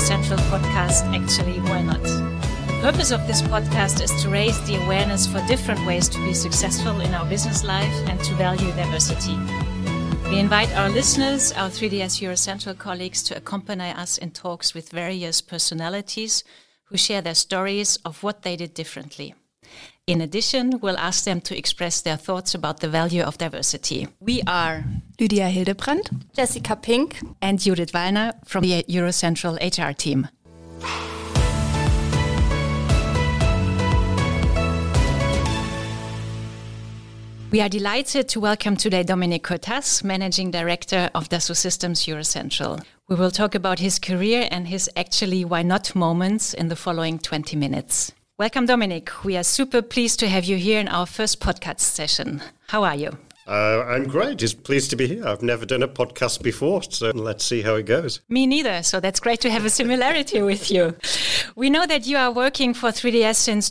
Eurocentral podcast, Actually, Why Not? The purpose of this podcast is to raise the awareness for different ways to be successful in our business life and to value diversity. We invite our listeners, our 3DS Eurocentral colleagues, to accompany us in talks with various personalities who share their stories of what they did differently. In addition, we'll ask them to express their thoughts about the value of diversity. We are Lydia Hildebrand, Jessica Pink, and Judith Wallner from the Eurocentral HR team. We are delighted to welcome today Dominic Cortas, Managing Director of Dassault Systems Eurocentral. We will talk about his career and his actually why not moments in the following 20 minutes. Welcome, Dominic. We are super pleased to have you here in our first podcast session. How are you? I'm great. Just pleased to be here. I've never done a podcast before, so let's see how it goes. Me neither, so that's great to have a similarity with you. We know that you are working for 3DS since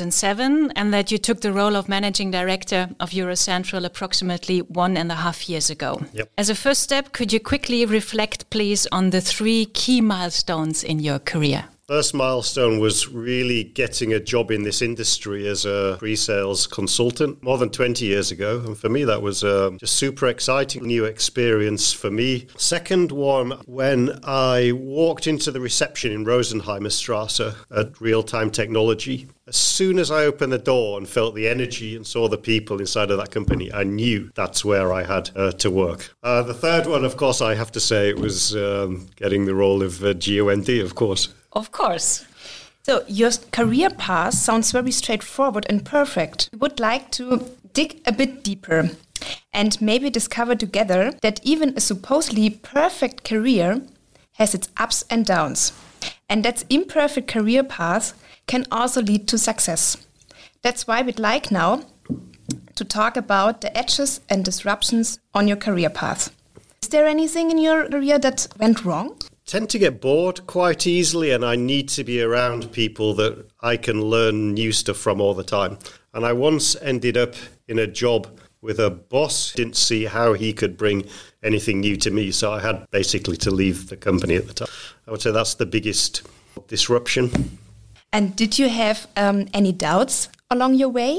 2007 and that you took the role of Managing Director of Eurocentral approximately 1.5 years ago. Yep. As a first step, could you quickly reflect, please, on the 3 key milestones in your career? First milestone was really getting a job in this industry as a pre-sales consultant more than 20 years ago. And for me, that was just super exciting new experience for me. Second one, when I walked into the reception in Rosenheimer Strasse at Real Time Technology, as soon as I opened the door and felt the energy and saw the people inside of that company, I knew that's where I had to work. The third one, of course, I have to say, it was getting the role of GOND, of course. Of course. So your career path sounds very straightforward and perfect. We would like to dig a bit deeper and maybe discover together that even a supposedly perfect career has its ups and downs. And that imperfect career path can also lead to success. That's why we'd like now to talk about the edges and disruptions on your career path. Is there anything in your career that went wrong? Tend to get bored quite easily, and I need to be around people that I can learn new stuff from all the time. And I once ended up in a job with a boss, didn't see how he could bring anything new to me, so I had basically to leave the company at the time. I would say that's the biggest disruption. And did you have any doubts along your way?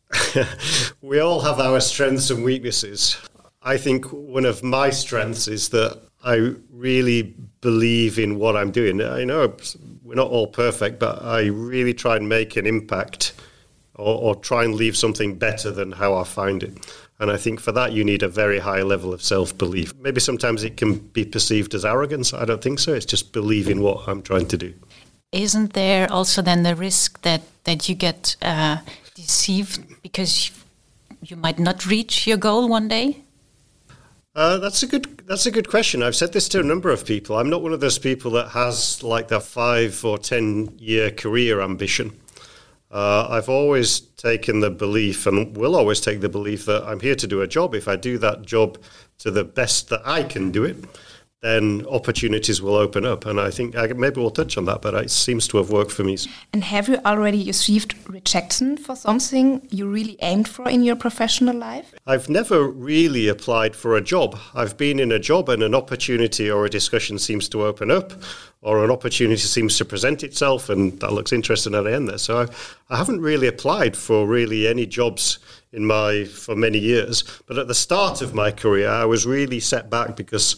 We all have our strengths and weaknesses. I think one of my strengths is that I really believe in what I'm doing. I know we're not all perfect, but I really try and make an impact or try and leave something better than how I find it. And I think for that, you need a very high level of self-belief. Maybe sometimes it can be perceived as arrogance. I don't think so. It's just believe in what I'm trying to do. Isn't there also then the risk that you get deceived because you might not reach your goal one day? That's a good question. I've said this to a number of people. I'm not one of those people that has like that 5 or 10 year career ambition. I've always taken the belief and will always take the belief that I'm here to do a job. If I do that job to the best that I can do it, then opportunities will open up. And I think maybe we'll touch on that, but it seems to have worked for me. And have you already received rejection for something you really aimed for in your professional life? I've never really applied for a job. I've been in a job and an opportunity or a discussion seems to open up, or an opportunity seems to present itself, and that looks interesting at the end there. So I haven't really applied for really any jobs for many years. But at the start of my career, I was really set back because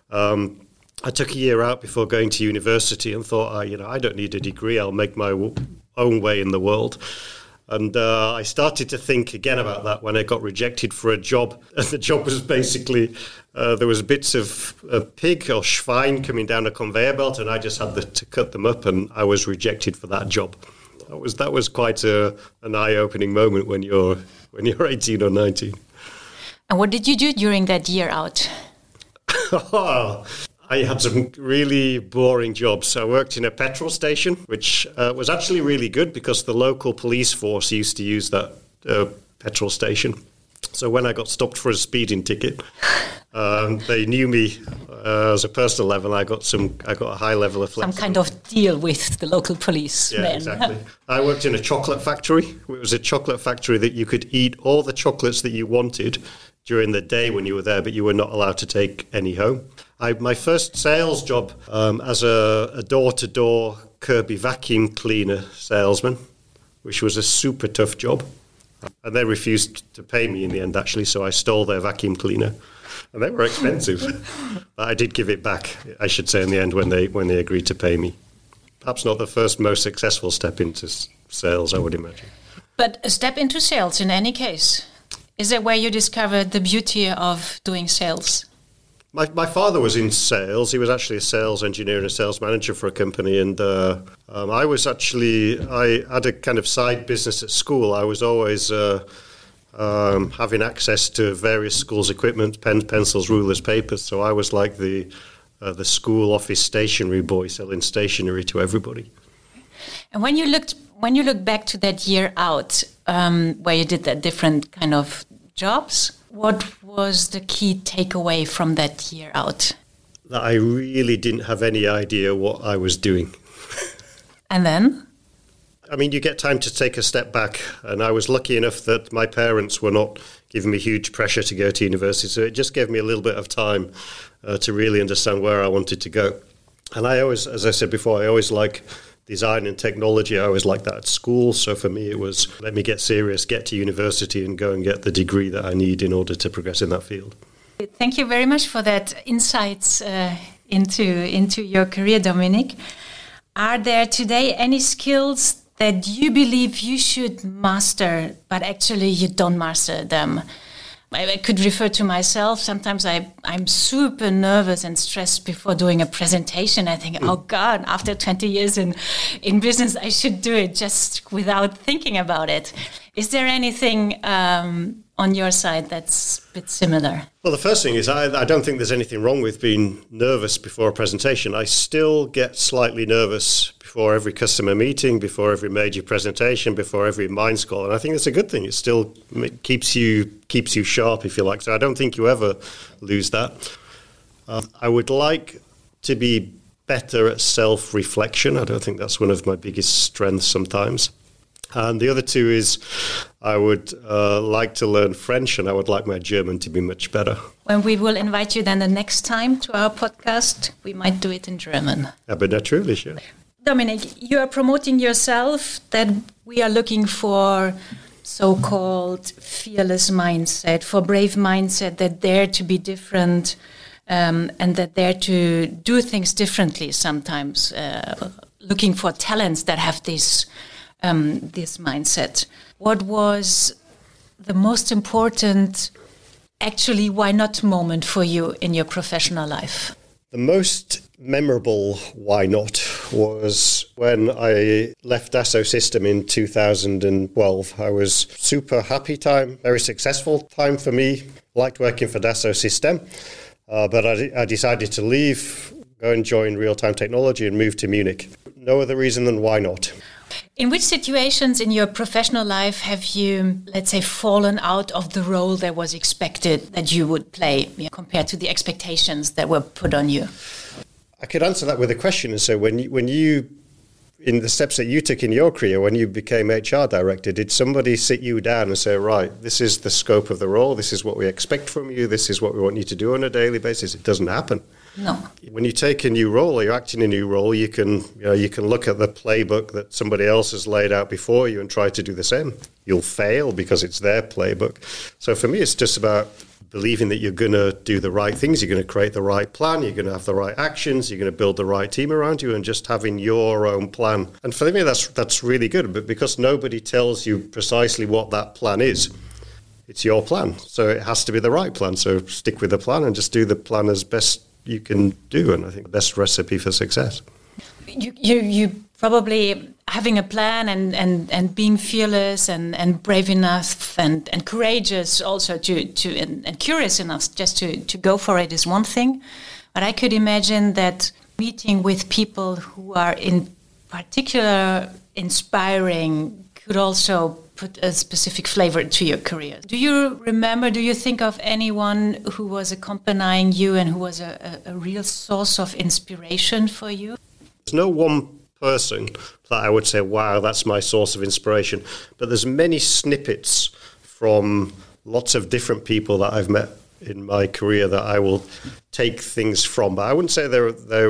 I took a year out before going to university and thought, I don't need a degree. I'll make my own way in the world. And I started to think again about that when I got rejected for a job. And the job was basically, there was bits of a pig or Schwein coming down a conveyor belt, and I just had to cut them up, and I was rejected for that job. That was quite an eye-opening moment when you're 18 or 19. And what did you do during that year out? I had some really boring jobs. I worked in a petrol station, which was actually really good because the local police force used to use that petrol station. So when I got stopped for a speeding ticket, they knew me as a personal level. I got a high level of flexibility. Some kind of deal with the local police. Yeah, exactly. I worked in a chocolate factory. It was a chocolate factory that you could eat all the chocolates that you wanted during the day when you were there, but you were not allowed to take any home. My first sales job as a door-to-door Kirby vacuum cleaner salesman, which was a super tough job. And they refused to pay me in the end, actually, so I stole their vacuum cleaner. And they were expensive. But I did give it back, I should say, in the end when they agreed to pay me. Perhaps not the first most successful step into sales, I would imagine. But a step into sales in any case. Is that where you discovered the beauty of doing sales? My father was in sales. He was actually a sales engineer and a sales manager for a company. And I had a kind of side business at school. I was always having access to various schools' equipment, pens, pencils, rulers, papers. So I was like the school office stationery boy selling stationery to everybody. And when you look back to that year out, where you did that different kind of jobs, what was the key takeaway from that year out? That I really didn't have any idea what I was doing. And then? I mean, you get time to take a step back, and I was lucky enough that my parents were not giving me huge pressure to go to university, so it just gave me a little bit of time to really understand where I wanted to go. And I always, as I said before, I always like design and technology. I always liked that at school. So for me, it was let me get serious, get to university and go and get the degree that I need in order to progress in that field. Thank you very much for that insights into your career, Dominic. Are there today any skills that you believe you should master, but actually you don't master them? I could refer to myself. Sometimes I'm super nervous and stressed before doing a presentation. I think, oh God, after 20 years in business, I should do it just without thinking about it. Is there anything on your side that's a bit similar? Well, the first thing is I don't think there's anything wrong with being nervous before a presentation. I still get slightly nervous before every customer meeting, before every major presentation, before every Minds call. And I think it's a good thing. It still keeps you sharp, if you like. So I don't think you ever lose that. I would like to be better at self-reflection. I don't think that's one of my biggest strengths sometimes. And the other two is I would like to learn French, and I would like my German to be much better. When we will invite you then the next time to our podcast, we might do it in German. Aber natürlich, yeah. Dominic, you are promoting yourself that we are looking for so-called fearless mindset, for brave mindset that dare to be different and that dare to do things differently sometimes, looking for talents that have this mindset. What was the most important, actually, why not moment for you in your professional life? The most memorable why not was when I left Dassault System in 2012. I was super happy time, very successful time for me. Liked working for Dassault System, but I decided to leave, go and join Real-Time Technology and move to Munich. No other reason than why not. In which situations in your professional life have you, let's say, fallen out of the role that was expected that you would play compared to the expectations that were put on you? I could answer that with a question and say, when you, in the steps that you took in your career, when you became HR director, did somebody sit you down and say, right, this is the scope of the role, this is what we expect from you, this is what we want you to do on a daily basis? It doesn't happen. No. When you take a new role or you're acting a new role, you can look at the playbook that somebody else has laid out before you and try to do the same. You'll fail because it's their playbook. So for me, it's just about believing that you're going to do the right things, you're going to create the right plan, you're going to have the right actions, you're going to build the right team around you, and just having your own plan. And for me, that's really good, but because nobody tells you precisely what that plan is, it's your plan. So it has to be the right plan. So stick with the plan and just do the plan as best you can do, and I think the best recipe for success. You probably having a plan and being fearless and brave enough and courageous also to and curious enough just to go for it is one thing, but I could imagine that meeting with people who are in particular inspiring could also put a specific flavor to your career. Do you think of anyone who was accompanying you and who was a real source of inspiration for you? There's no one person that I would say, wow, that's my source of inspiration. But there's many snippets from lots of different people that I've met in my career that I will take things from. But I wouldn't say they're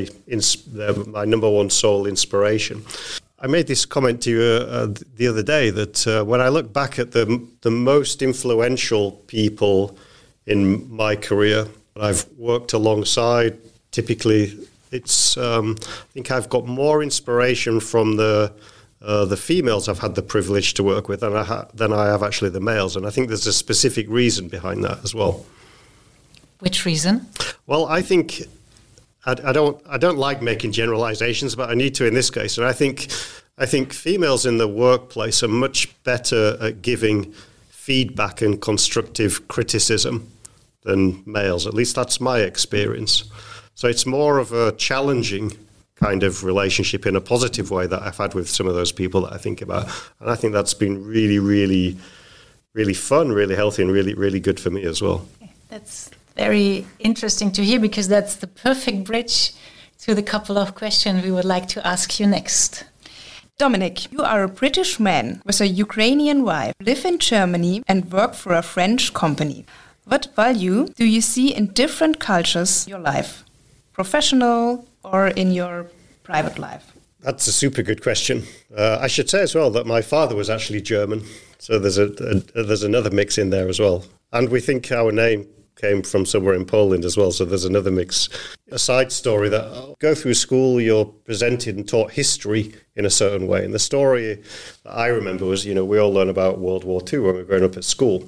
my number one sole inspiration. I made this comment to you the other day that when I look back at the most influential people in my career I've worked alongside, typically it's I think I've got more inspiration from the females I've had the privilege to work with than I have actually the males, and I think there's a specific reason behind that as well. Which reason? Well, I think I don't like making generalizations, but I need to in this case, and I think females in the workplace are much better at giving feedback and constructive criticism than males. At least that's my experience. So it's more of a challenging kind of relationship in a positive way that I've had with some of those people that I think about. And I think that's been really, really, really fun, really healthy, and really, really good for me as well. That's very interesting to hear, because that's the perfect bridge to the couple of questions we would like to ask you next. Dominic, you are a British man with a Ukrainian wife, live in Germany and work for a French company. What value do you see in different cultures in your life, professional or in your private life? That's a super good question. I should say as well that my father was actually German, so there's another mix in there as well. And we think our name came from somewhere in Poland as well, so there's another mix. A side story that go through school, you're presented and taught history in a certain way. And the story that I remember was, we all learn about World War II when we were growing up at school.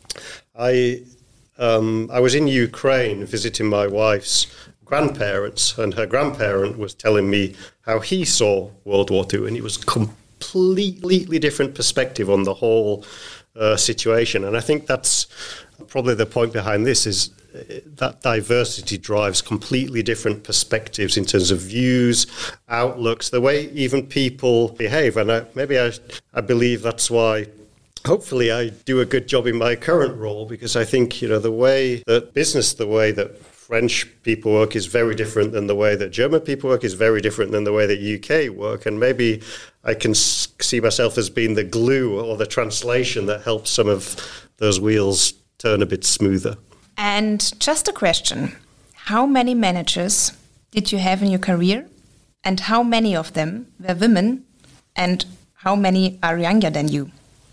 I was in Ukraine visiting my wife's grandparents, and her grandparent was telling me how he saw World War II, and it was completely different perspective on the whole situation. And I think that's probably the point behind this, is that diversity drives completely different perspectives in terms of views, outlooks, the way even people behave. And I believe that's why hopefully I do a good job in my current role, because I think, the way that French people work is very different than the way that German people work, is very different than the way that UK work. And maybe I can see myself as being the glue or the translation that helps some of those wheels turn a bit smoother. And just a question, how many managers did you have in your career, and how many of them were women, and how many are younger than you?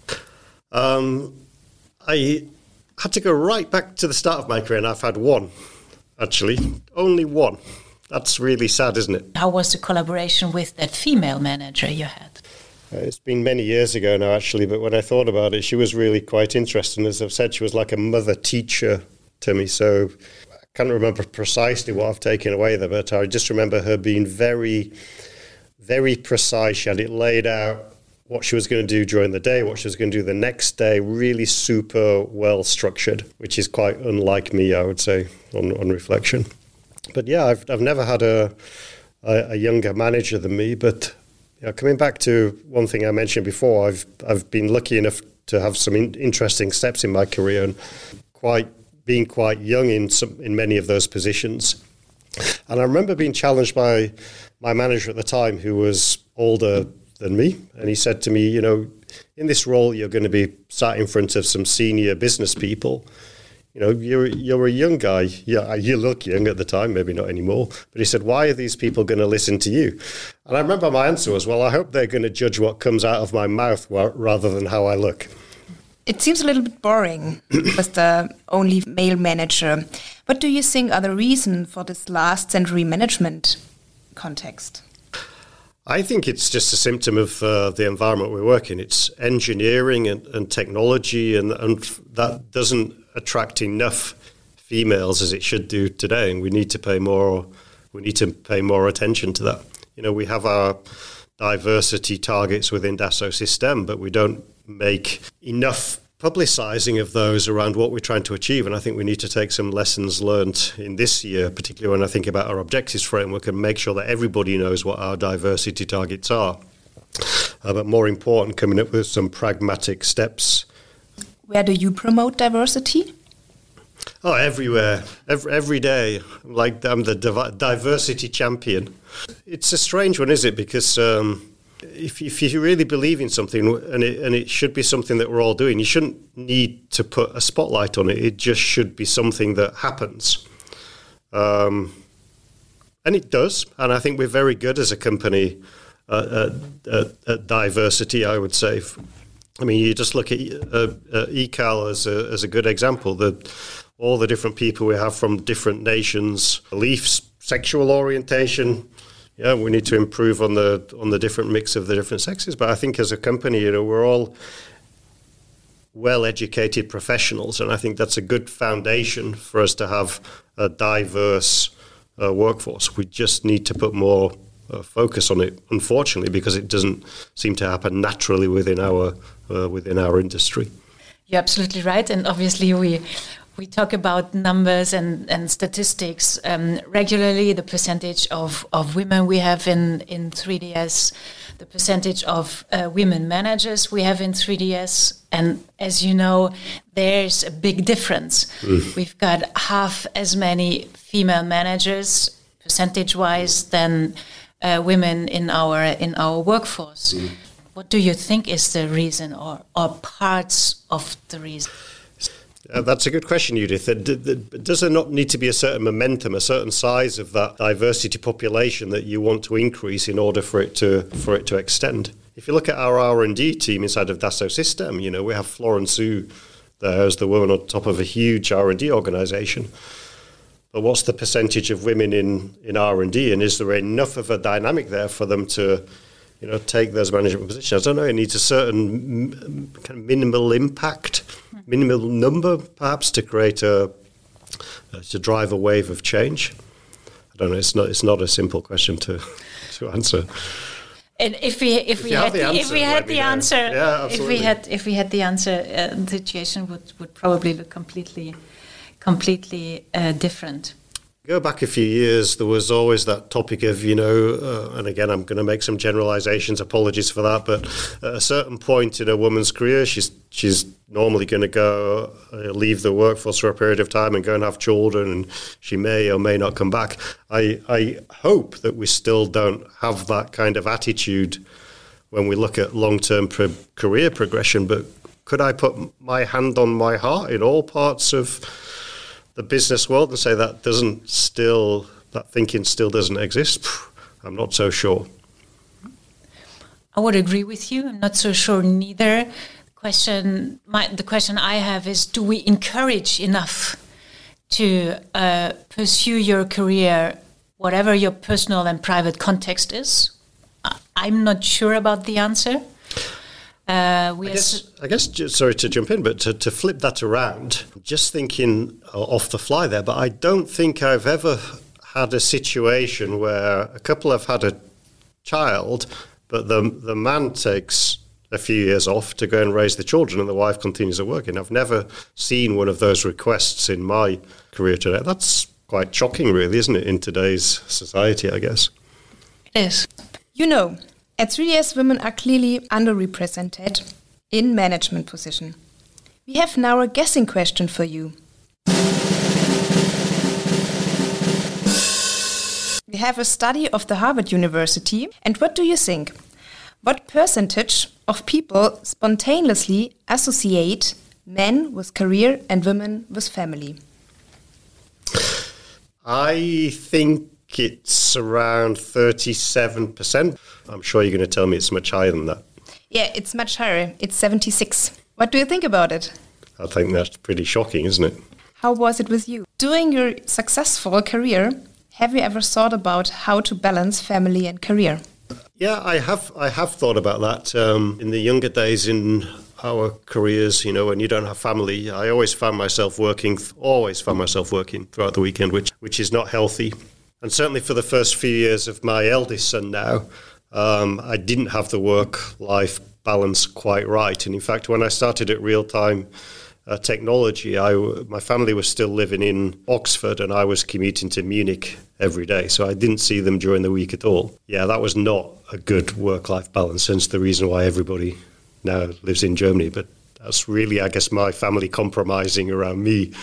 I had to go right back to the start of my career, and I've had one, actually, only one. That's really sad, isn't it? How was the collaboration with that female manager you had? It's been many years ago now, actually, but when I thought about it, she was really quite interesting. As I've said, she was like a mother teacher to me, so I can't remember precisely what I've taken away there, but I just remember her being very, very precise. She had it laid out, what she was going to do during the day, what she was going to do the next day, really super well structured, which is quite unlike me, I would say, on reflection. But yeah, I've never had a younger manager than me, but coming back to one thing I mentioned before, I've been lucky enough to have some interesting steps in my career, and being quite young in many of those positions. And I remember being challenged by my manager at the time, who was older than me, and he said to me, in this role you're going to be sat in front of some senior business people. You're a young guy. Yeah, you look young at the time, maybe not anymore. But he said, why are these people going to listen to you? And I remember my answer was, well, I hope they're going to judge what comes out of my mouth rather than how I look. It seems a little bit boring as the only male manager. What do you think are the reasons for this last century management context? I think it's just a symptom of the environment we work in. It's engineering and technology, and that doesn't attract enough females as it should do today, and we need to pay more attention to that. We have our diversity targets within Dassault Systèmes, but we don't make enough publicizing of those around what we're trying to achieve. And I think we need to take some lessons learned in this year, particularly when I think about our objectives framework, and make sure that everybody knows what our diversity targets are. But more important, coming up with some pragmatic steps. Where do you promote diversity? Oh, everywhere, every day. I'm the diversity champion. It's a strange one, is it? Because if you really believe in something, and it should be something that we're all doing, you shouldn't need to put a spotlight on it. It just should be something that happens. And it does. And I think we're very good as a company at diversity, I would say. I mean, you just look at ECAL as a good example. All the different people we have from different nations, beliefs, sexual orientation. Yeah, we need to improve on the different mix of the different sexes. But I think as a company, we're all well-educated professionals, and I think that's a good foundation for us to have a diverse workforce. We just need to put more focus on it, unfortunately, because it doesn't seem to happen naturally within our industry. You're absolutely right, and obviously we talk about numbers and statistics regularly. The percentage of women we have in 3DS, the percentage of women managers we have in 3DS, and as you know, there's a big difference. We've got half as many female managers percentage-wise than women in our workforce. What do you think is the reason, or parts of the reason? That's a good question, Judith. Does there not need to be a certain momentum, a certain size of that diversity population that you want to increase in order for it to extend? If you look at our R&D team inside of Dassault Systèmes, we have Florence Hsu there as the woman on top of a huge R&D organization. But what's the percentage of women in R&D, and is there enough of a dynamic there for them to take those management positions? I don't know. It needs a certain kind of minimal impact, minimal number, perhaps, to create to drive a wave of change. I don't know. It's not a simple question to answer. And if we had the answer, the situation would probably look completely different. Go back a few years, there was always that topic of, and again, I'm going to make some generalizations, apologies for that, but at a certain point in a woman's career, she's normally going to go leave the workforce for a period of time and go and have children, and she may or may not come back. I hope that we still don't have that kind of attitude when we look at long-term career progression, but could I put my hand on my heart in all parts of the business world and say that thinking still doesn't exist? I'm not so sure. I would agree with you. I'm not so sure neither. The question I have is, do we encourage enough to pursue your career, whatever your personal and private context is? I'm not sure about the answer. I guess, sorry to jump in, but to flip that around, just thinking off the fly there, but I don't think I've ever had a situation where a couple have had a child, but the man takes a few years off to go and raise the children and the wife continues to work. And I've never seen one of those requests in my career today. That's quite shocking, really, isn't it, in today's society, I guess? It is. At 3DS, women are clearly underrepresented in management position. We have now a guessing question for you. We have a study of the Harvard University, and what do you think? What percentage of people spontaneously associate men with career and women with family? I think it's around 37%. I'm sure you're going to tell me it's much higher than that. Yeah, it's much higher. It's 76. What do you think about it? I think that's pretty shocking, isn't it? How was it with you? During your successful career, have you ever thought about how to balance family and career? Yeah, I have thought about that. In the younger days in our careers, when you don't have family, I always found myself working throughout the weekend, which is not healthy. And certainly for the first few years of my eldest son now, I didn't have the work-life balance quite right. And in fact, when I started at Real Time Technology, my family was still living in Oxford and I was commuting to Munich every day. So I didn't see them during the week at all. Yeah, that was not a good work-life balance, hence the reason why everybody now lives in Germany. But that's really, I guess, my family compromising around me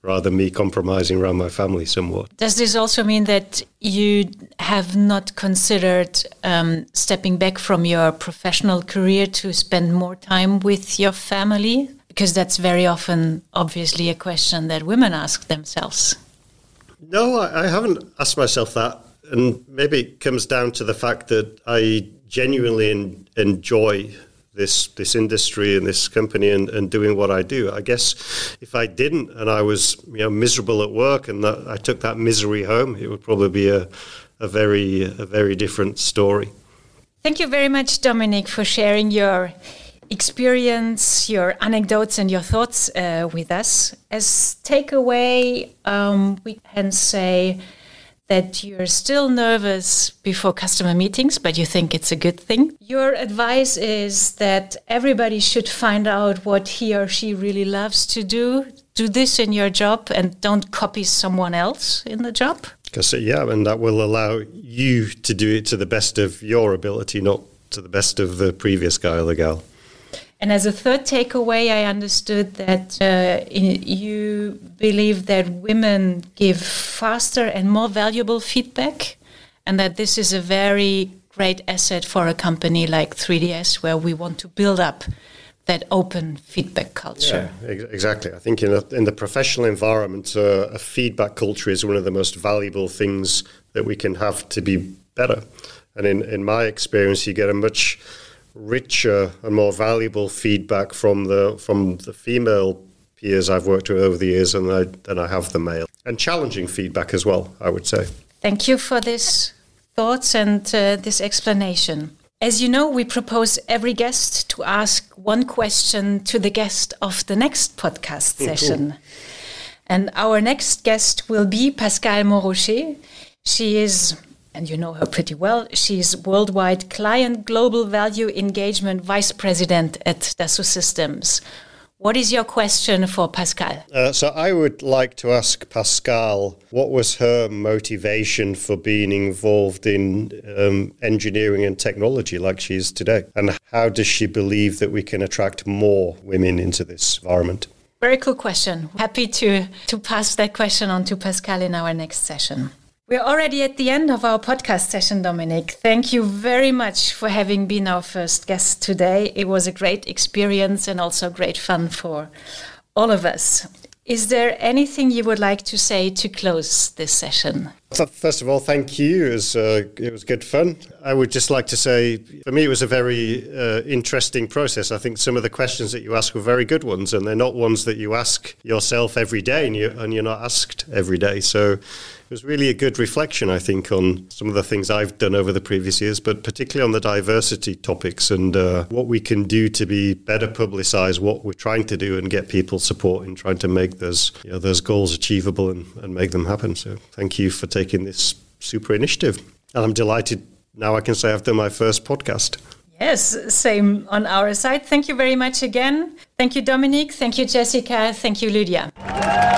rather than me compromising around my family somewhat. Does this also mean that you have not considered stepping back from your professional career to spend more time with your family? Because that's very often, obviously, a question that women ask themselves. No, I haven't asked myself that. And maybe it comes down to the fact that I genuinely enjoy this industry and this company and doing what I do. I guess if I didn't and I was miserable at work and that I took that misery home, it would probably be a very different story. Thank you very much, Dominic, for sharing your experience, your anecdotes and your thoughts with us. As takeaway, we can say that you're still nervous before customer meetings, but you think it's a good thing. Your advice is that everybody should find out what he or she really loves to do. Do this in your job and don't copy someone else in the job. Because, and that will allow you to do it to the best of your ability, not to the best of the previous guy or the gal. And as a third takeaway, I understood that you believe that women give faster and more valuable feedback, and that this is a very great asset for a company like 3DS, where we want to build up that open feedback culture. Yeah, exactly. I think in the professional environment, a feedback culture is one of the most valuable things that we can have to be better. And in my experience, you get a much richer and more valuable feedback from the female peers I've worked with over the years than I have the male. And challenging feedback as well, I would say. Thank you for this thoughts and this explanation. As you know, we propose every guest to ask one question to the guest of the next podcast session. Cool. And our next guest will be Pascale Monrocher. She is, and you know her pretty well, she's Worldwide Client Global Value Engagement Vice President at Dassault Systems. What is your question for Pascale? So I would like to ask Pascale, what was her motivation for being involved in engineering and technology like she is today? And how does she believe that we can attract more women into this environment? Very cool question. Happy to pass that question on to Pascale in our next session. We're already at the end of our podcast session, Dominic. Thank you very much for having been our first guest today. It was a great experience and also great fun for all of us. Is there anything you would like to say to close this session? First of all, thank you. It was good fun. I would just like to say, for me, it was a very interesting process. I think some of the questions that you ask were very good ones, and they're not ones that you ask yourself every day, and you're not asked every day. So it was really a good reflection, I think, on some of the things I've done over the previous years, but particularly on the diversity topics and what we can do to be better publicize what we're trying to do and get people support in trying to make those goals achievable and make them happen. So thank you for taking this super initiative. And I'm delighted now I can say I've done my first podcast. Yes, same on our side. Thank you very much again. Thank you, Dominic. Thank you, Jessica. Thank you, Lydia.